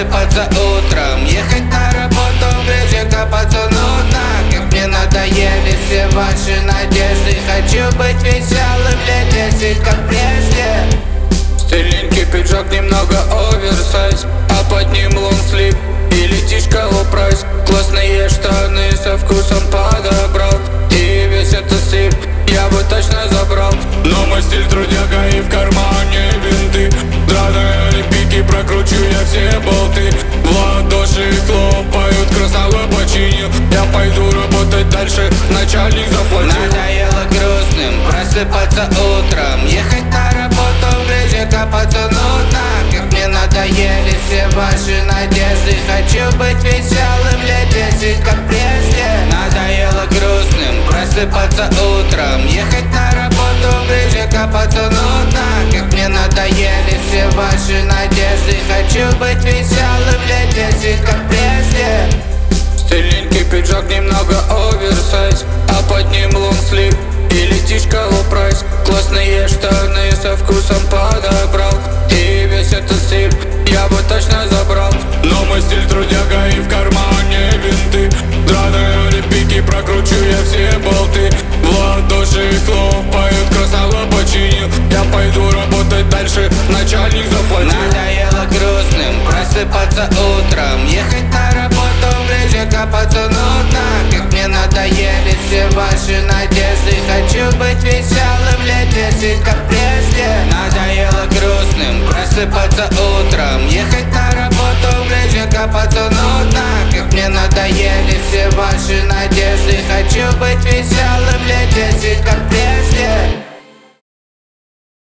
просыпаться утром, ехать на работу, в грязи копаться нудно. Как мне надоели все ваши надежды, хочу быть веселым, лететь как прежде. Стиленький пиджак, немного оверсайз, а под ним лонгслип и летишка лоу-прайс. Классные штаны со вкусом подобрал, и весь этот стиль я бы точно забрал. Но мой стиль трудяга и в кармане винты. Драные олимпийки, прокручу я все болты. В ладоши хлопают, красного починил. Я пойду работать дальше, начальник заплатил. Надоело грустным просыпаться утром, ехать на работу, в грязи копаться нудно. Как мне надоели все ваши надежды, хочу быть веселым, лететь как прежде. Надоело грустным просыпаться утром, ехать на работу, в грязи копаться нудно. Как мне надоели все ваши надежды, хочу быть веселым, лететь как прежде. Стиленький пиджак, немного оверсайз, а под ним лонгслип и летишка лоу-прайс. Классные штаны со вкусом подобрал, и весь этот стиль я бы точно забрал. Но мой стиль трудяга и в кармане винты. Драные олимпийки, прокручу я все болты. В ладоши хлопают, красного починил. Я пойду работать дальше, начальник заплатил. Надоело грустным просыпаться утром, ехать на работу, в грязи копаться нудно. Как мне надоели все ваши надежды, хочу быть веселым, лететь как прежде. Надоело грустным просыпаться утром, ехать на работу, в грязи копаться нудно. Как мне надоели все ваши надежды, хочу быть веселым, лететь как прежде.